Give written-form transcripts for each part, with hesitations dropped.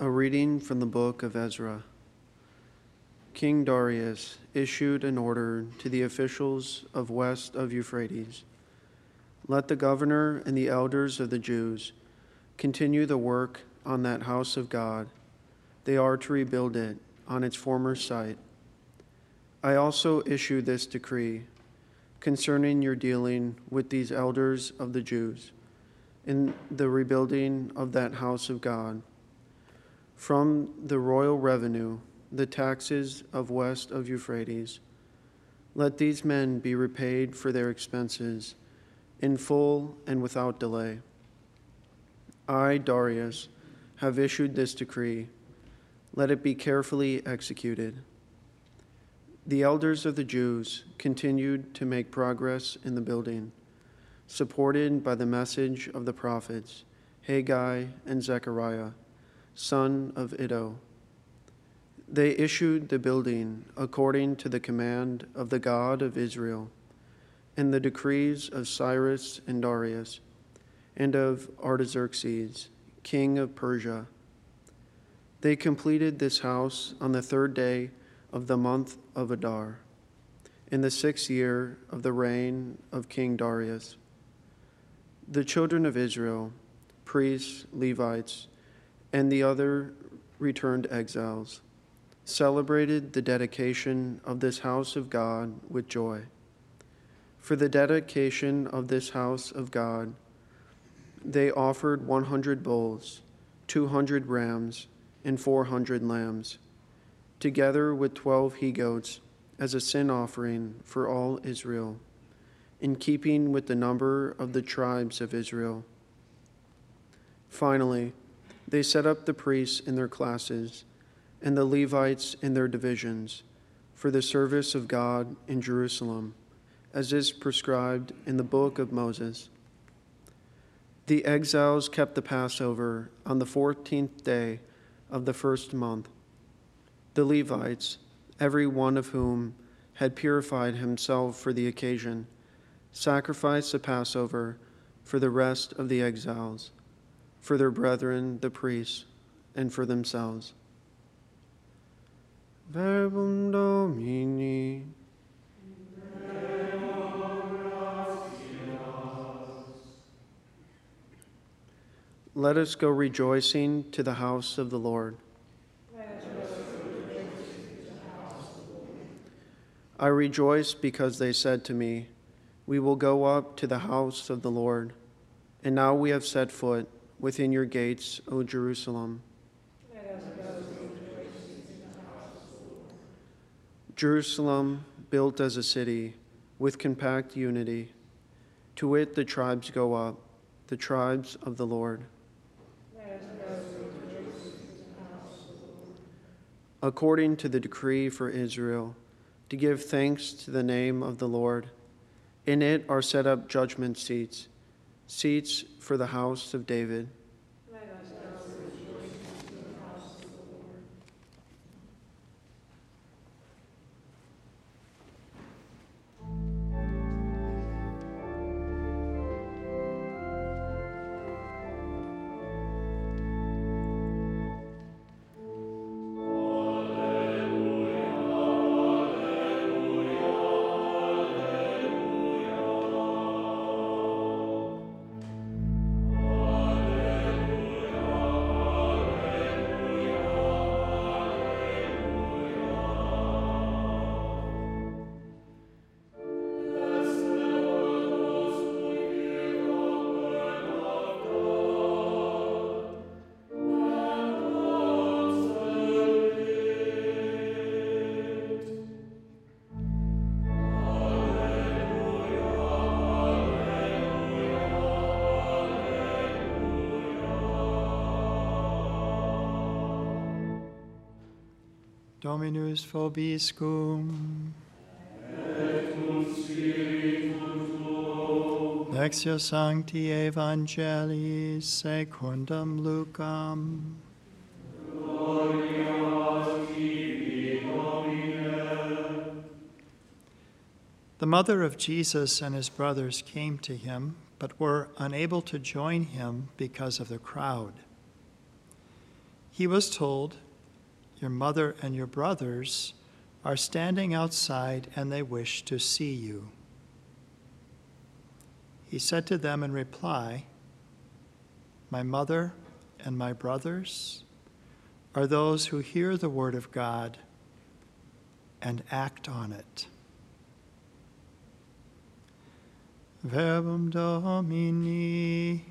A reading from the book of Ezra. King Darius issued an order to the officials of west of Euphrates. Let the governor and the elders of the Jews continue the work on that house of God. They are to rebuild it on its former site. I also issue this decree concerning your dealing with these elders of the Jews in the rebuilding of that house of God. From the royal revenue, the taxes of west of Euphrates, let these men be repaid for their expenses in full and without delay. I, Darius, have issued this decree. Let it be carefully executed. The elders of the Jews continued to make progress in the building, supported by the message of the prophets Haggai and Zechariah, son of Iddo. They issued the building according to the command of the God of Israel and the decrees of Cyrus and Darius and of Artaxerxes, king of Persia. They completed this house on the third day of the month of Adar, in the 6th year of the reign of King Darius. The children of Israel, priests, Levites, and the other returned exiles, celebrated the dedication of this house of God with joy. For the dedication of this house of God, they offered 100 bulls, 200 rams, and 400 lambs, together with 12 he-goats as a sin offering for all Israel, in keeping with the number of the tribes of Israel. Finally, they set up the priests in their classes and the Levites in their divisions for the service of God in Jerusalem, as is prescribed in the book of Moses. The exiles kept the Passover on the 14th day of the first month. The Levites, every one of whom had purified himself for the occasion, sacrificed the Passover for the rest of the exiles, for their brethren, the priests, and for themselves. Verbum Domini. Let us go rejoicing to the house of the Lord. I rejoice because they said to me, we will go up to the house of the Lord. And now we have set foot within your gates, O Jerusalem. Jerusalem, built as a city, with compact unity. To it the tribes go up, the tribes of the Lord. According to the decree for Israel, to give thanks to the name of the Lord. In it are set up judgment seats, seats for the house of David. Dominus vobiscum. Et cum spiritu tuo. Lectio Sancti Evangelii secundum Lucam. Gloria a tibi, Domine. The mother of Jesus and his brothers came to him, but were unable to join him because of the crowd. he was told, "Your mother and your brothers are standing outside and they wish to see you." He said to them in reply, "My mother and my brothers are those who hear the word of God and act on it." Verbum Domini.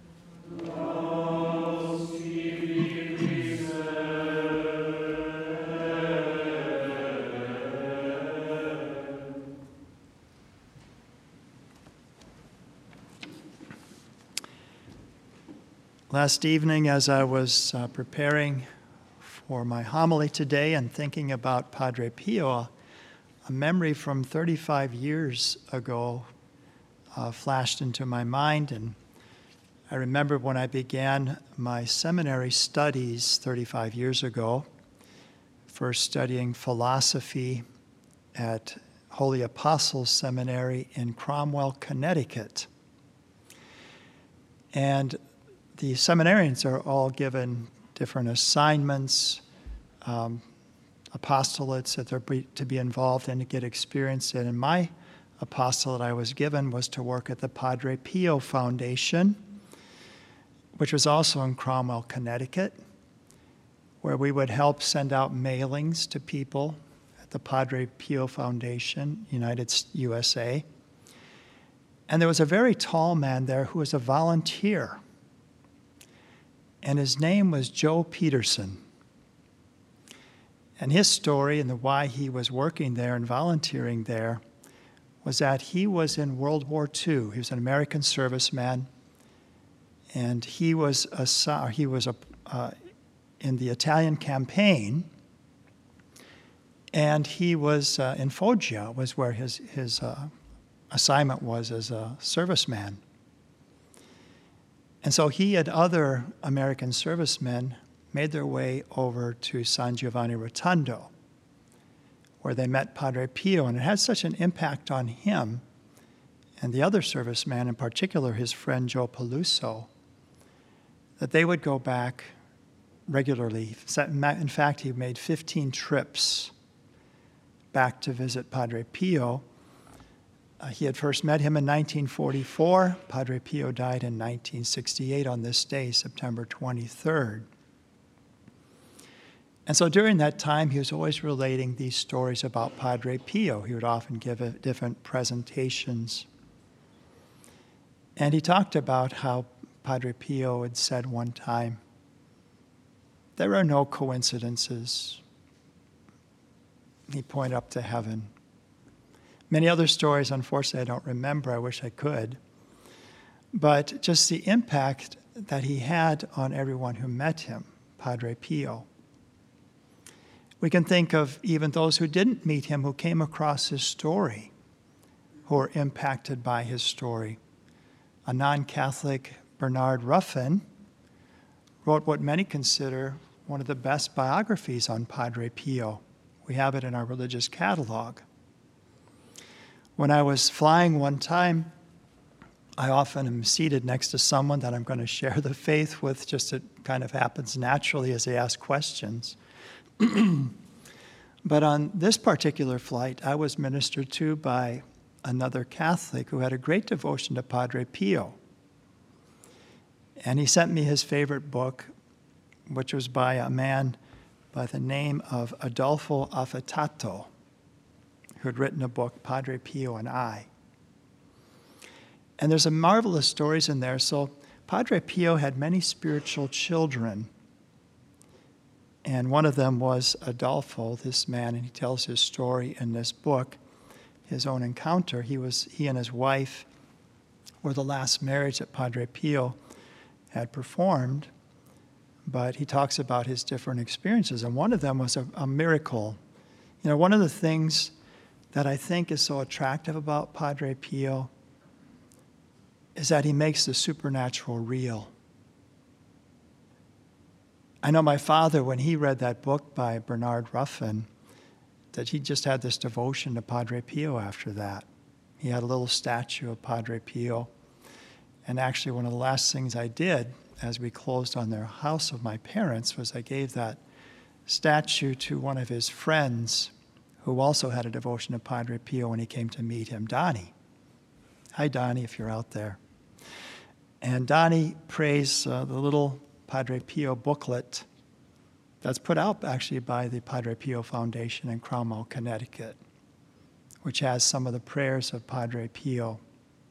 Last evening, as I was preparing for my homily today and thinking about Padre Pio, a memory from 35 years ago flashed into my mind. And I remember when I began my seminary studies 35 years ago, first studying philosophy at Holy Apostles Seminary in Cromwell, Connecticut. And the seminarians are all given different assignments, apostolates that they're to be involved in to get experience in. And my apostolate I was given was to work at the Padre Pio Foundation, which was also in Cromwell, Connecticut, where we would help send out mailings to people at the Padre Pio Foundation, USA. And there was a very tall man there who was a volunteer, and his name was Joe Peterson. And his story and the why he was working there and volunteering there was that he was in World War II. He was an American serviceman, and he was in the Italian campaign, and he was in Foggia, was where his assignment was as a serviceman. And so he and other American servicemen made their way over to San Giovanni Rotondo, where they met Padre Pio, and it had such an impact on him and the other serviceman, in particular his friend Joe Peluso, that they would go back regularly. In fact, he made 15 trips back to visit Padre Pio. He had first met him in 1944. Padre Pio died in 1968 on this day, September 23rd. And so during that time, he was always relating these stories about Padre Pio. He would often give different presentations. And he talked about how Padre Pio had said one time, "There are no coincidences." He pointed up to heaven. Many other stories, unfortunately, I don't remember. I wish I could. But just the impact that he had on everyone who met him, Padre Pio. We can think of even those who didn't meet him, who came across his story, who were impacted by his story. A non-Catholic, Bernard Ruffin, wrote what many consider one of the best biographies on Padre Pio. We have it in our religious catalog. When I was flying one time, I often am seated next to someone that I'm going to share the faith with, just it kind of happens naturally as they ask questions. But on this particular flight, I was ministered to by another Catholic who had a great devotion to Padre Pio. And he sent me his favorite book, which was by a man by the name of Adolfo Affetato, who had written a book, Padre Pio and I. And there's some marvelous stories in there. So Padre Pio had many spiritual children. And one of them was Adolfo, this man, and he tells his story in this book, his own encounter. He and his wife were the last marriage that Padre Pio had performed, but he talks about his different experiences, and one of them was a miracle. You know, one of the things that I think is so attractive about Padre Pio is that he makes the supernatural real. I know my father, when he read that book by Bernard Ruffin, that he just had this devotion to Padre Pio after that. He had a little statue of Padre Pio. And actually, one of the last things I did as we closed on their house of my parents was I gave that statue to one of his friends who also had a devotion to Padre Pio when he came to meet him, Donnie. Hi, Donnie, if you're out there. And Donnie prays the little Padre Pio booklet that's put out actually by the Padre Pio Foundation in Cromwell, Connecticut, which has some of the prayers of Padre Pio.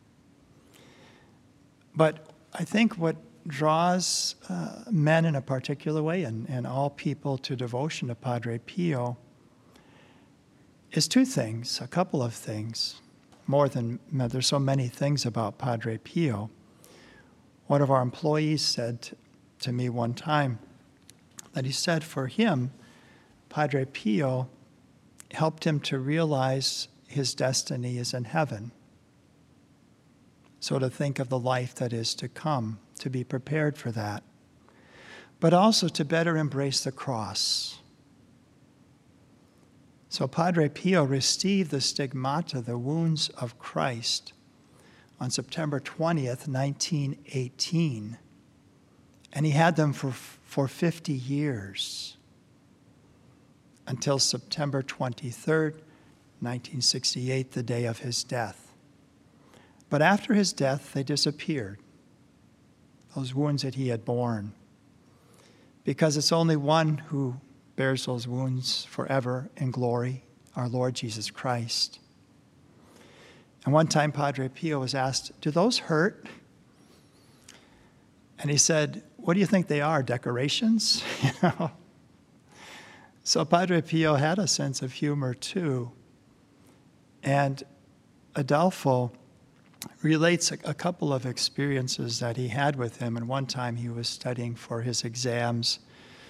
But I think what draws men in a particular way and all people to devotion to Padre Pio is two things, a couple of things, more than, there's so many things about Padre Pio. One of our employees said to me one time that he said for him, Padre Pio helped him to realize his destiny is in heaven. So to think of the life that is to come, to be prepared for that, but also to better embrace the cross. So Padre Pio received the stigmata, the wounds of Christ, on September 20th, 1918. And he had them for 50 years, until September 23rd, 1968, the day of his death. But after his death, they disappeared, those wounds that he had borne, because it's only one who bears those wounds forever in glory, our Lord Jesus Christ. And one time Padre Pio was asked, do those hurt? And he said, what do you think they are, decorations? You know? So Padre Pio had a sense of humor too. And Adolfo relates a couple of experiences that he had with him. And one time he was studying for his exams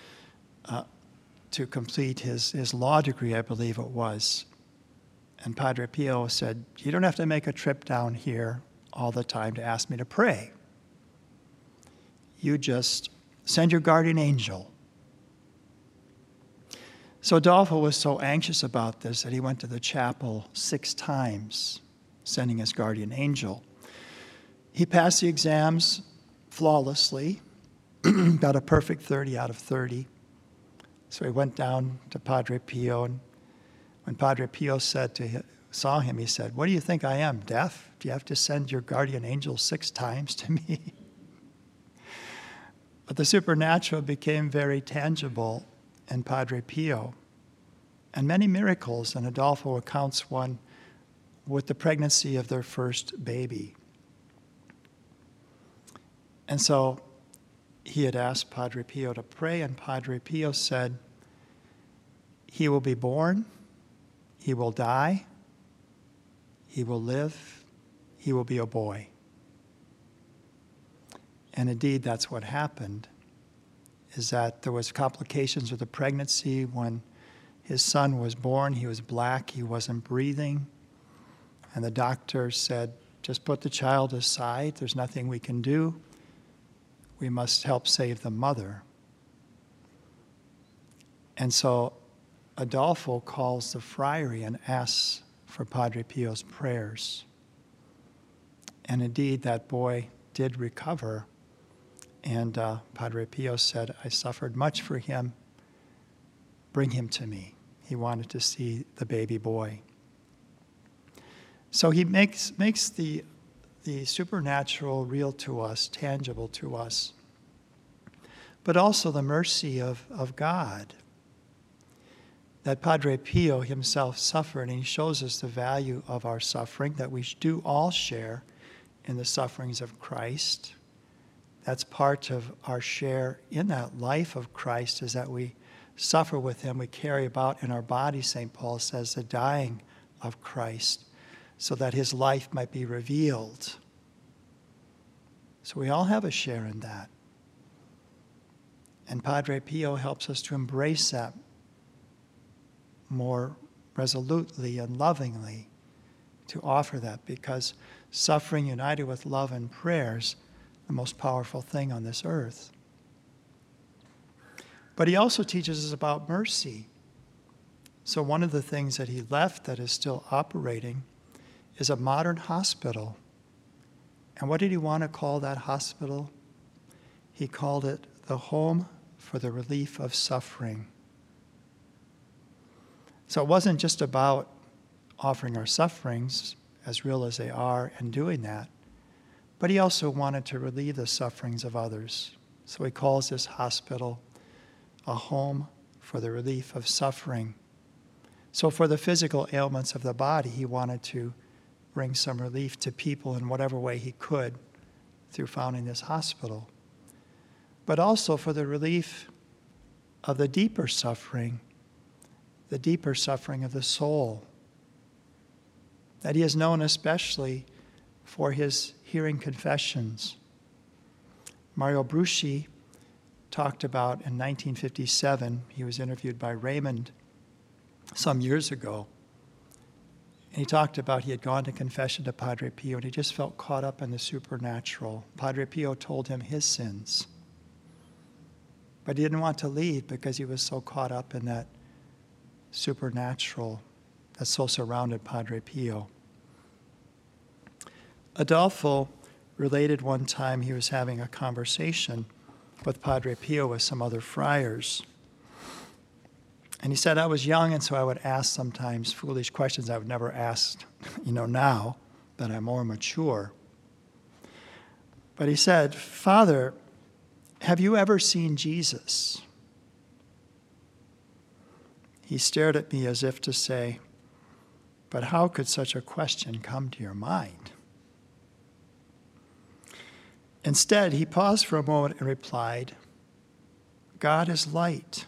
to complete his law degree, I believe it was. And Padre Pio said, you don't have to make a trip down here all the time to ask me to pray. You just send your guardian angel. So Adolfo was so anxious about this that he went to the chapel 6 times, sending his guardian angel. He passed the exams flawlessly, got a perfect 30 out of 30. So he went down to Padre Pio, and when Padre Pio saw him, he said, what do you think I am, deaf? Do you have to send your guardian angel 6 times to me? But the supernatural became very tangible in Padre Pio, and many miracles, and Adolfo accounts one with the pregnancy of their first baby. And so he had asked Padre Pio to pray, and Padre Pio said, he will be born, he will die, he will live, he will be a boy. And indeed, that's what happened, is that there was complications with the pregnancy. When his son was born, he was black, he wasn't breathing. And the doctor said, just put the child aside, there's nothing we can do. We must help save the mother. And so Adolfo calls the friary and asks for Padre Pio's prayers. And indeed, that boy did recover. And Padre Pio said, I suffered much for him. Bring him to me. He wanted to see the baby boy. So he makes the supernatural real to us, tangible to us, but also the mercy of God. That Padre Pio himself suffered, and he shows us the value of our suffering, that we do all share in the sufferings of Christ. That's part of our share in that life of Christ, is that we suffer with him. We carry about in our body, St. Paul says, the dying of Christ, so that his life might be revealed. So we all have a share in that. And Padre Pio helps us to embrace that more resolutely and lovingly, to offer that, because suffering united with love and prayers, the most powerful thing on this earth. But he also teaches us about mercy. So one of the things that he left that is still operating is a modern hospital. And what did he want to call that hospital? He called it the home for the relief of suffering. So it wasn't just about offering our sufferings, as real as they are, and doing that, but he also wanted to relieve the sufferings of others. So he calls this hospital a home for the relief of suffering. So for the physical ailments of the body, he wanted to bring some relief to people in whatever way he could through founding this hospital. But also for the relief of the deeper suffering of the soul, that he is known especially for his hearing confessions. Mario Bruschi talked about in 1957, he was interviewed by Raymond some years ago, and he talked about he had gone to confession to Padre Pio and he just felt caught up in the supernatural. Padre Pio told him his sins, but he didn't want to leave because he was so caught up in that supernatural that so surrounded Padre Pio. Adolfo related one time he was having a conversation with Padre Pio with some other friars. And he said, I was young, and so I would ask sometimes foolish questions I would never ask, now that I'm more mature. But he said, Father, have you ever seen Jesus? He stared at me as if to say, but how could such a question come to your mind? Instead, he paused for a moment and replied, God is light.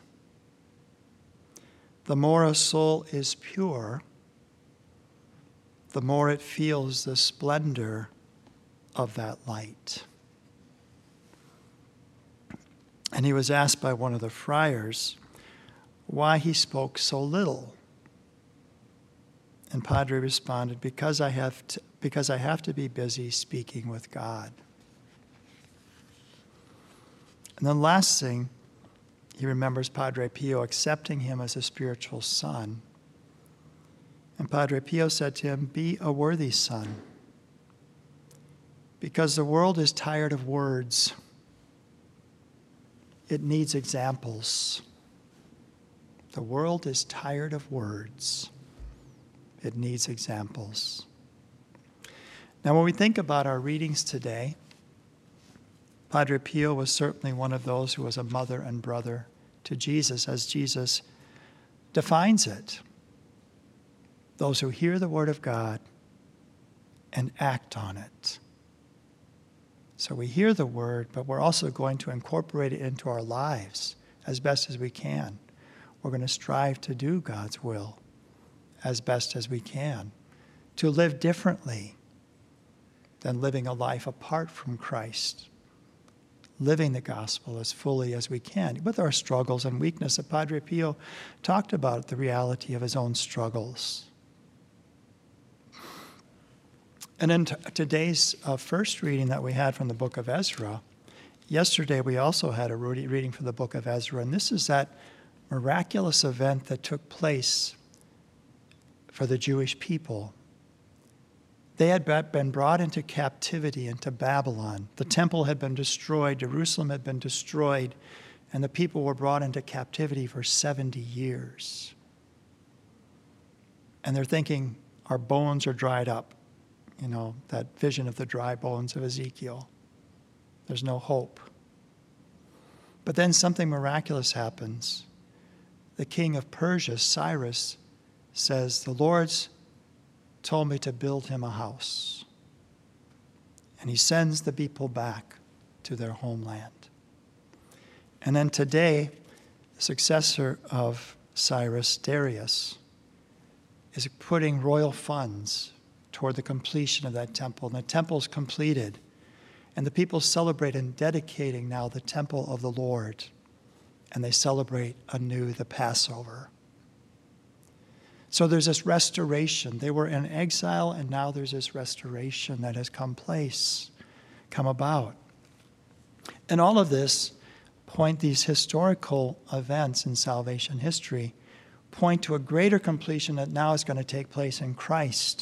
The more a soul is pure, the more it feels the splendor of that light. And he was asked by one of the friars why he spoke so little. And Padre responded, because I have to be busy speaking with God. And the last thing, he remembers Padre Pio accepting him as a spiritual son. And Padre Pio said to him, be a worthy son, because the world is tired of words. It needs examples. The world is tired of words. It needs examples. Now, when we think about our readings today, Padre Pio was certainly one of those who was a mother and brother to Jesus, as Jesus defines it. Those who hear the word of God and act on it. So we hear the word, but we're also going to incorporate it into our lives as best as we can. We're going to strive to do God's will as best as we can, to live differently than living a life apart from Christ, living the gospel as fully as we can, with our struggles and weakness. Padre Pio talked about the reality of his own struggles. And in today's first reading that we had from the book of Ezra, yesterday we also had a reading from the book of Ezra, and this is that miraculous event that took place for the Jewish people. They had been brought into captivity into Babylon. The temple had been destroyed, Jerusalem had been destroyed, and the people were brought into captivity for 70 years. And they're thinking, our bones are dried up. That vision of the dry bones of Ezekiel. There's no hope. But then something miraculous happens. The king of Persia, Cyrus, says, the Lord's told me to build him a house. And he sends the people back to their homeland. And then today, the successor of Cyrus, Darius, is putting royal funds toward the completion of that temple. And the temple's completed. And the people celebrate in dedicating now the temple of the Lord. And they celebrate anew the Passover. So there's this restoration. They were in exile, and now there's this restoration that has come about. And all of this these historical events in salvation history point to a greater completion that now is going to take place in Christ.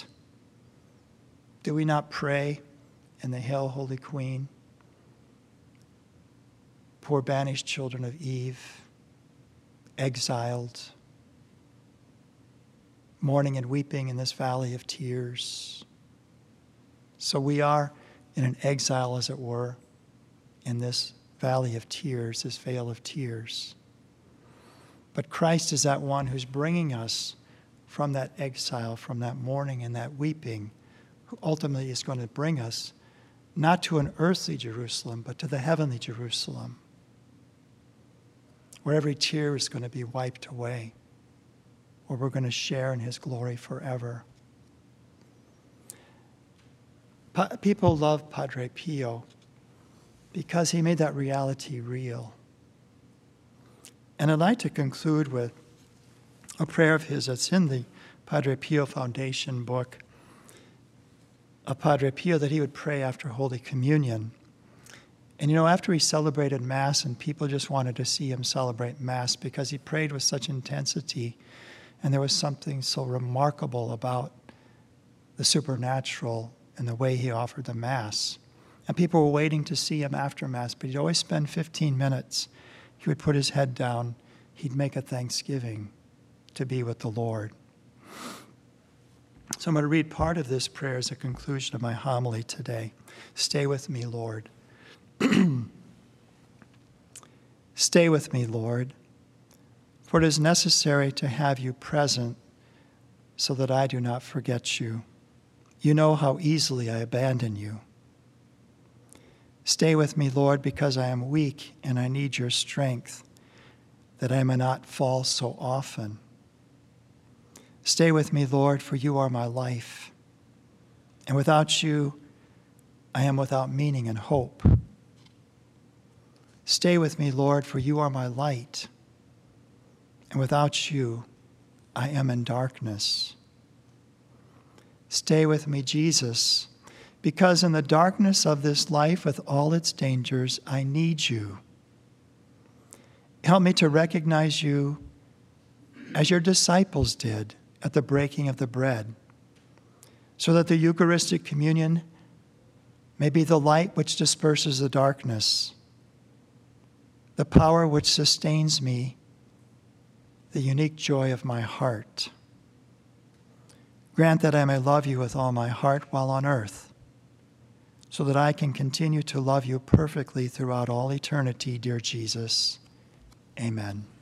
Do we not pray in the Hail, Holy Queen? poor banished children of Eve, exiled, mourning and weeping in this valley of tears. So we are in an exile, as it were, in this valley of tears, this vale of tears. But Christ is that one who's bringing us from that exile, from that mourning and that weeping, who ultimately is going to bring us not to an earthly Jerusalem, but to the heavenly Jerusalem, where every tear is going to be wiped away, where we're going to share in his glory forever. People love Padre Pio because he made that reality real. And I'd like to conclude with a prayer of his that's in the Padre Pio Foundation book, a Padre Pio that he would pray after Holy Communion. And after he celebrated Mass, and people just wanted to see him celebrate Mass because he prayed with such intensity, and there was something so remarkable about the supernatural and the way he offered the Mass. And people were waiting to see him after Mass, but he'd always spend 15 minutes. He would put his head down. He'd make a thanksgiving to be with the Lord. So I'm going to read part of this prayer as a conclusion of my homily today. Stay with me, Lord. Stay with me, Lord, for it is necessary to have you present so that I do not forget you. You know how easily I abandon you. Stay with me, Lord, because I am weak and I need your strength, that I may not fall so often. Stay with me, Lord, for you are my life, and without you, I am without meaning and hope. Stay with me, Lord, for you are my light, and without you, I am in darkness. Stay with me, Jesus, because in the darkness of this life with all its dangers, I need you. Help me to recognize you as your disciples did at the breaking of the bread, so that the Eucharistic communion may be the light which disperses the darkness, the power which sustains me, the unique joy of my heart. Grant that I may love you with all my heart while on earth, so that I can continue to love you perfectly throughout all eternity, dear Jesus. Amen.